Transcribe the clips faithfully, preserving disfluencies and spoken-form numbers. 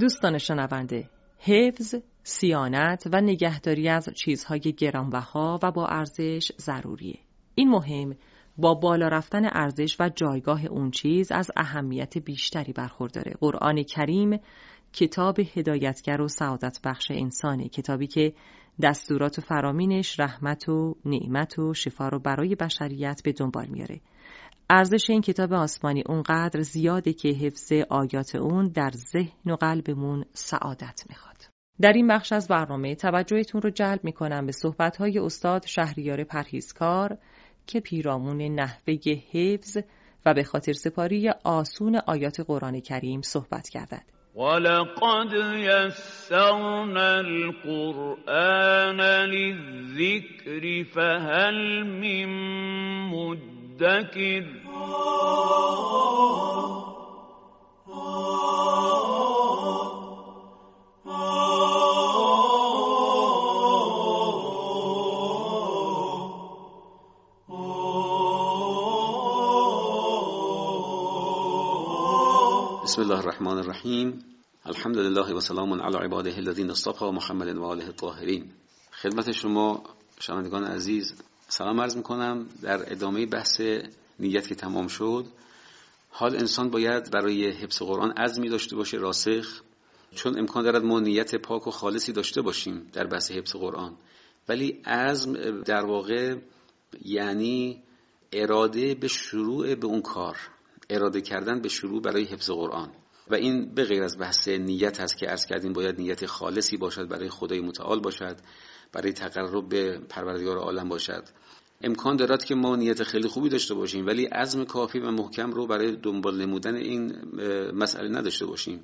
دوستان شنونده، حفظ، صیانت و نگهداری از چیزهای گرانبها و با ارزش ضروریه. این مهم با بالا رفتن ارزش و جایگاه اون چیز از اهمیت بیشتری برخورداره. قرآن کریم کتاب هدایتگر و سعادت بخش انسانه، کتابی که دستورات و فرامینش رحمت و نعمت و شفا رو برای بشریت به دنبال میاره. ارزش این کتاب آسمانی اونقدر زیاده که حفظ آیات اون در ذهن و قلبمون سعادت میخواد. در این بخش از برنامه توجهتون رو جلب میکنم به صحبت‌های استاد شهریار پرهیزکار که پیرامون نحوه حفظ و به خاطر سپاری آسون آیات قرآن کریم صحبت کردند. وَلَقَدْ يَسَّرْنَا الْقُرْآنَ لِلذِّكْرِ فَهَلْ مِن مُّدَّكِرٍ بسم الله الرحمن الرحیم. الحمد لله و سلام علی عباده الذین اصطفى محمد و آله الطاهرین. خدمت شما شنوندگان عزیز سلام عرض میکنم. در ادامه بحث نیت که تمام شد، حال انسان باید برای حفظ قرآن عزمی داشته باشه راسخ، چون امکان دارد ما نیت پاک و خالصی داشته باشیم در بحث حفظ قرآن، ولی عزم در واقع یعنی اراده به شروع به اون کار، اراده کردن به شروع برای حفظ قرآن. و این به غیر از بحث نیت هست که عرض کردیم باید نیت خالصی باشد، برای خدای متعال باشد، برای تقرب به پروردگار عالم باشد. امکان دارد که ما نیت خیلی خوبی داشته باشیم ولی عزم کافی و محکم رو برای دنبال نمودن این مسئله نداشته باشیم.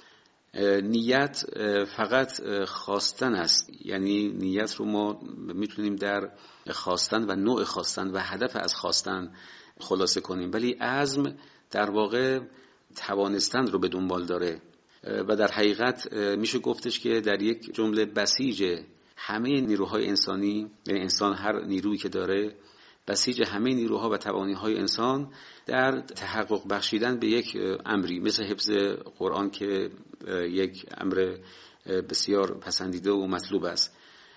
نیت فقط خواستن است، یعنی نیت رو ما میتونیم در خواستن و نوع خواستن و هدف از خواستن خلاصه کنیم، ولی عزم در واقع توانستن رو به دنبال داره و در حقیقت میشه گفتش که در یک جمله بسیج همه نیروهای انسانی، یعنی انسان هر نیرویی که داره، بسیج همه نیروها و توانایی‌های انسان در تحقق بخشیدن به یک امری مثل حفظ قرآن که یک امر بسیار پسندیده و مطلوب است.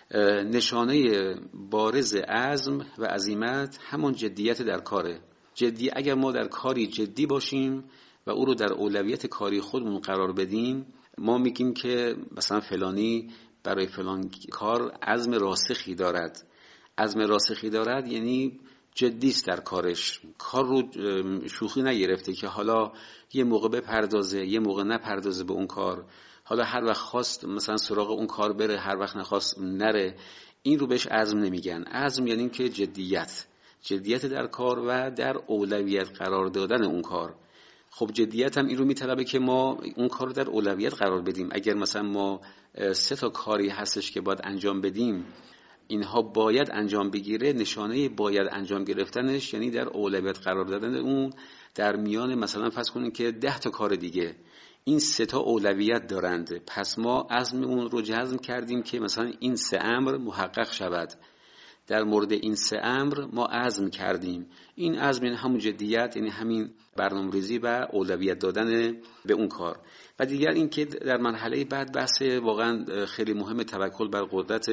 نشانه بارز عزم و عزیمت همان جدیت در کاره. جدی اگر ما در کاری جدی باشیم و او رو در اولویت کاری خودمون قرار بدیم، ما میگیم که مثلا فلانی برای فلان کار عزم راسخی دارد. عزم راسخی دارد یعنی جدی است در کارش، کار رو شوخی نگرفته که حالا یه موقع بپردازه یه موقع نپردازه به اون کار، حالا هر وقت خواست مثلا سراغ اون کار بره، هر وقت نخواست نره. این رو بهش عزم نمیگن. عزم یعنی که جدیت جدیت در کار و در اولویت قرار دادن اون کار. خب جدیت هم این رو میطلبه که ما اون کار رو در اولویت قرار بدیم. اگر مثلا ما سه تا کاری هستش که باید انجام بدیم، اینها باید انجام بگیره، نشانه باید انجام گرفتنش یعنی در اولویت قرار دادن اون در میان مثلا فرض کنید که ده تا کار دیگه، این سه تا اولویت دارند، پس ما عزم اون رو جزم کردیم که مثلا این سه امر محقق شود. در مورد این سه امر ما عزم کردیم. این عزم یعنی همون جدیت، یعنی همین برنامه‌ریزی و اولویت دادن به اون کار. و دیگر این که در مرحله بعد بحث واقعا خیلی مهم توکل بر قدرت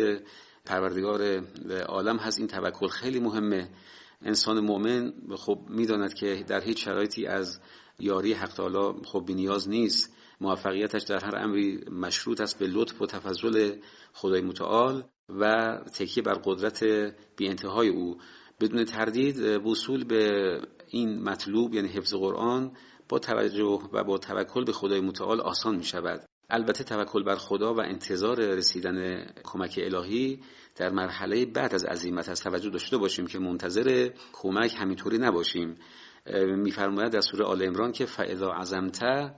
پروردگار عالم هست. این توکل خیلی مهمه. انسان مؤمن خب میداند که در هیچ شرایطی از یاری حق تعالی خب بی‌نیاز نیست. موفقیتش در هر امری مشروط است به لطف و تفضل خدای متعال و تکیه بر قدرت بی انتهای او. بدون تردید وصول به این مطلوب یعنی حفظ قرآن با توجه و با توکل به خدای متعال آسان می شود. البته توکل بر خدا و انتظار رسیدن کمک الهی در مرحله بعد از عزیمت است. توجه داشته باشیم که منتظر کمک همینطوری نباشیم. می‌فرماید در سوره آل عمران که فاذا عزمت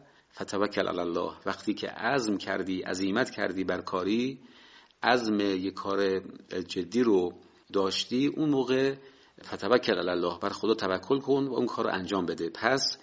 فتوکل علی الله، وقتی که عزم کردی، عزیمت کردی بر کاری، عزم یک کار جدی رو داشتی، اون موقع فتوکل علی الله، بر خدا توکل کن و اون کار رو انجام بده. پس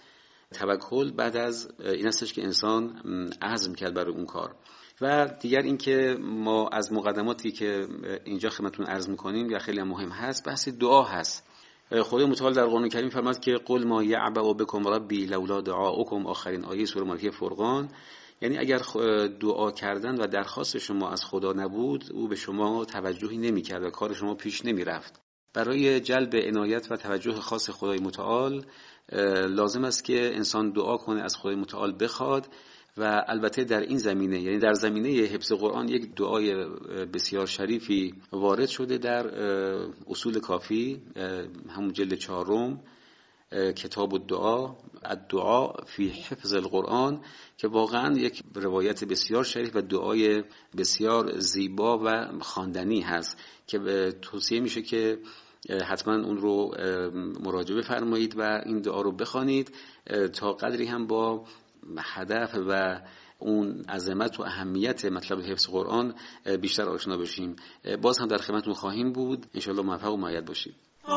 توکل بعد از این هستش که انسان عزم کرد برای اون کار. و دیگر این که ما از مقدماتی که اینجا خدمتتون عرض می‌کنیم یا خیلی مهم هست، بحث دعا هست. خدای متعال در قرآن کریم فرمود که قل ما یعبأ بکم ربی لولا دعاؤکم، آخرین آیه سوره مالکه فرقان، یعنی اگر دعا کردن و درخواست شما از خدا نبود، او به شما توجهی نمی‌کرد و کار شما پیش نمی‌رفت. برای جلب عنایت و توجه خاص خدای متعال لازم است که انسان دعا کنه، از خدای متعال بخواد. و البته در این زمینه، یعنی در زمینه حفظ قرآن، یک دعای بسیار شریفی وارد شده در اصول کافی، همون جلد چهارم، کتاب الدعا، الدعا فی حفظ القرآن، که واقعا یک روایت بسیار شریف و دعای بسیار زیبا و خواندنی هست که توصیه میشه که حتما اون رو مراجعه فرمایید و این دعا رو بخوانید تا قدری هم با هدف و اون عظمت و اهمیت مطلب حفظ قرآن بیشتر آشنا بشیم. باز هم در خدمتتون خواهیم بود. انشالله موفق و مؤید باشید.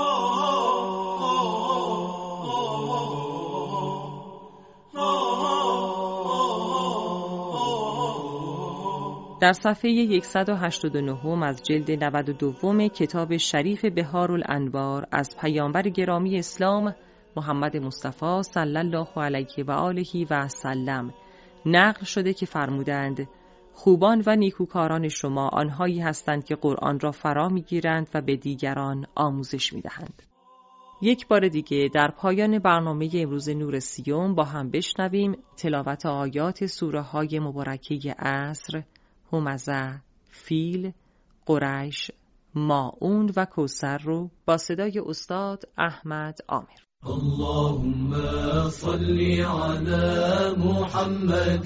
در صفحه صد و هشتاد و نه از جلد نود و دو کتاب شریف بهارالانوار از پیامبر گرامی اسلام محمد مصطفی صلی الله علیه و آله و سلم نقل شده که فرمودند خوبان و نیکوکاران شما آنهایی هستند که قرآن را فرا میگیرند و به دیگران آموزش میدهند. یک بار دیگه در پایان برنامه امروز نور سیوم با هم بشنویم تلاوت آیات سوره های مبارکه عصر، همزه، فیل، قریش، ماعون و کوثر رو با صدای استاد احمد عامر. اللهم صل على محمد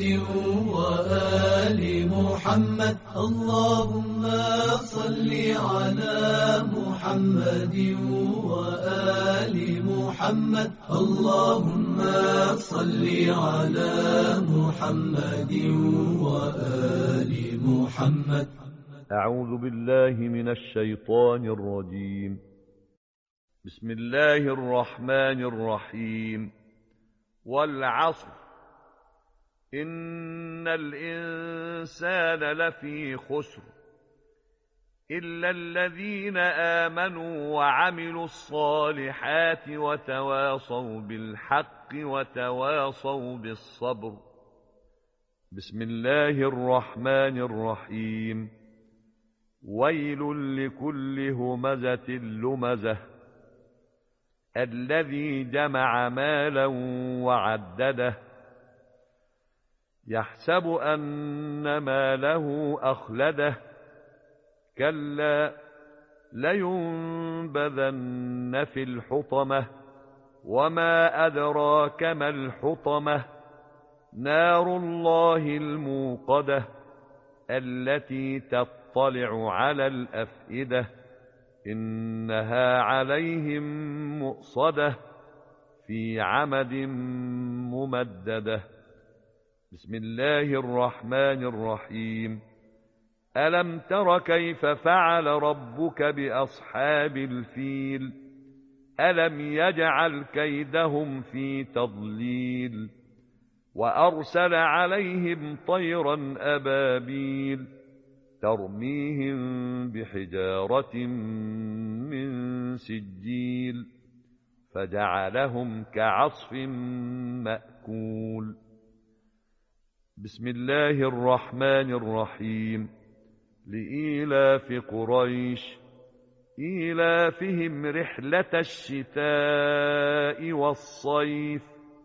وآل محمد. اللهم صل على محمد وآل محمد. اللهم صل على محمد وآل محمد. أعوذ بالله من الشيطان الرجيم. بسم الله الرحمن الرحيم. والعصر إن الإنسان لفي خسر إلا الذين آمنوا وعملوا الصالحات وتواصوا بالحق وتواصوا بالصبر. بسم الله الرحمن الرحيم. ويل لكل همزة لمزة الذي جمع مالا وعدده يحسب أن ماله أخلده كلا لينبذن في الحطمة وما أدراك ما الحطمة نار الله الموقدة التي تطلع على الأفئدة إنها عليهم مؤصدة في عمد ممددة. بسم الله الرحمن الرحيم. ألم تر كيف فعل ربك بأصحاب الفيل ألم يجعل كيدهم في تضليل وأرسل عليهم طيرا أبابيل ترميهم بحجارة من سجيل فجعلهم كعصف مأكول. بسم الله الرحمن الرحيم. لإيلاف قريش إيلافهم رحلة الشتاء والصيف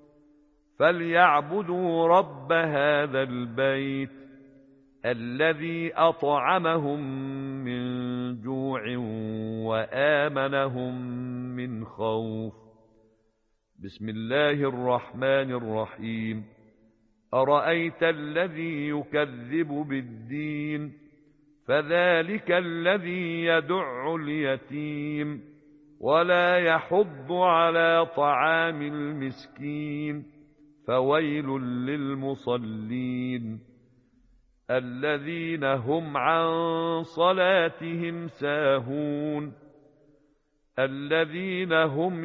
فليعبدوا رب هذا البيت الذي أطعمهم من جوع وآمنهم من خوف. بسم الله الرحمن الرحيم. أرأيت الذي يكذب بالدين فذلك الذي يدع اليتيم ولا يحض على طعام المسكين فويل للمصلين الذين هم عن صلاتهم ساهون الذين هم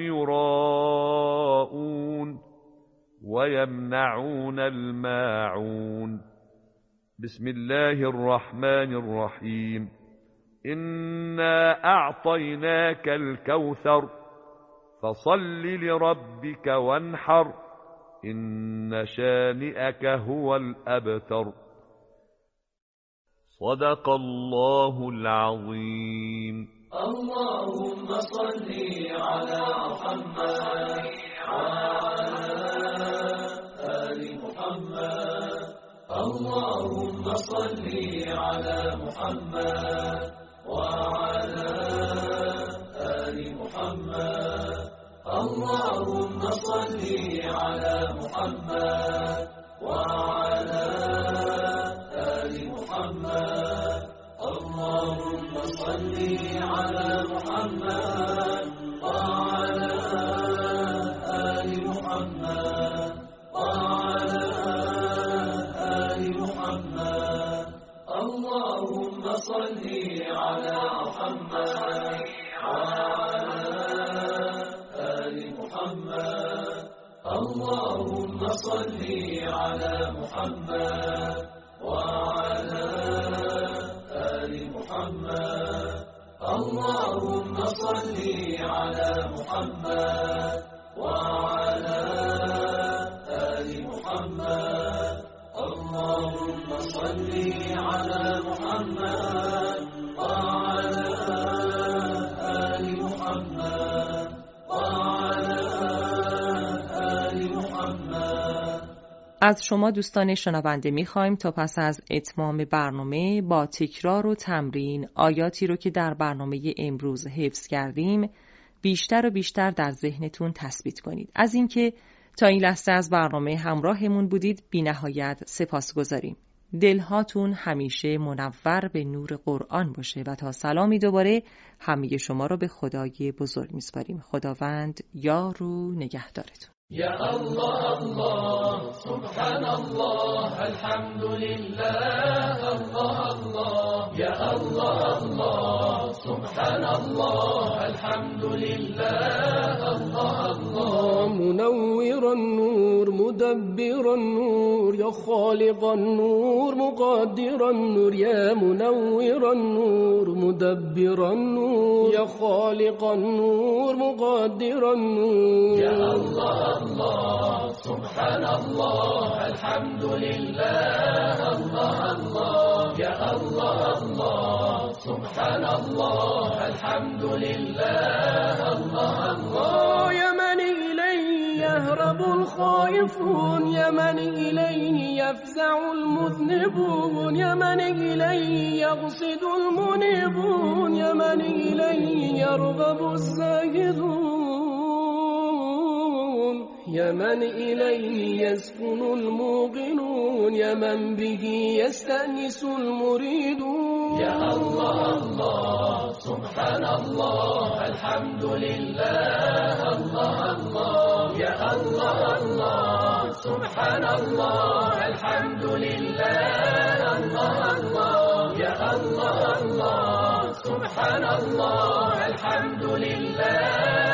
يراءون ويمنعون الماعون. بسم الله الرحمن الرحيم. إنا أعطيناك الكوثر فصل لربك وانحر إن شانئك هو الأبتر. صدق الله العظيم. اللهم صل على محمد وعلى آل محمد. اللهم صل على محمد وعلى آل محمد. اللهم صل على محمد وعلى آل محمد. اللهم صل على محمد وعلى آل محمد وعلى آل محمد. اللهم صل على محمد وعلى آل محمد. اللهم صل على محمد وعلى آل محمد. اللهم صل على محمد وعلى آل محمد. اللهم صل على محمد وعلى آل محمد وعلى آل محمد. از شما دوستان شنونده می‌خوایم تا پس از اتمام برنامه با تکرار و تمرین آیاتی رو که در برنامه امروز حفظ کردیم بیشتر و بیشتر در ذهنتون تثبیت کنید. از اینکه تا این لحظه از برنامه همراهمون بودید بی نهایت سپاسگزاریم. دلهاتون همیشه منور به نور قرآن باشه و تا سلامی دوباره همه شما رو به خدای بزرگ میسپاریم. خداوند یار و نگهدارتون. یا الله الله سبحان الله الحمد لله الله الله. یا الله الله سبحان الله الحمد لله الله الله. منور النور مدبر النور یا خالق النور مقدر النور. یا منور النور مدبر النور یا خالق النور مقدر النور. یا الله الله سبحان الله الحمد لله الله الله. یا الله الله سبحان الله الحمد لله الله الله. یا من إليه يهرب الخائفون یا من إليه يفزع المذنبون یا من إليه يقصد المنيبون یا من إليه يرغب الزاهدون یا من إليه يسكن الموقنون یا من به يستأنس المريدون. یا الله الله سبحان الله الحمد لله الله الله. یا الله الله سبحان الله الحمد لله الله الله. یا الله الله سبحان الله الحمد لله